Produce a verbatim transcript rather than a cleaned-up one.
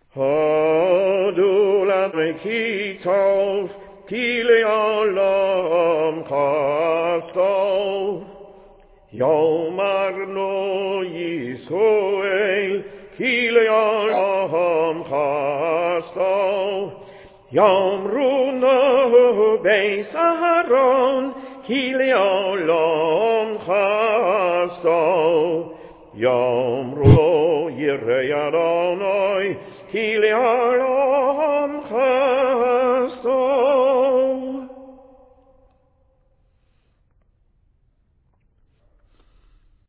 Hadula Kitov, Kili Olam Chasto, Yomarno Yisrael, Kili Olam Chasto, Yomruno Beis Aharon, Kili Olam Chasto, Yomruno Yirei Adonai, Kili Olam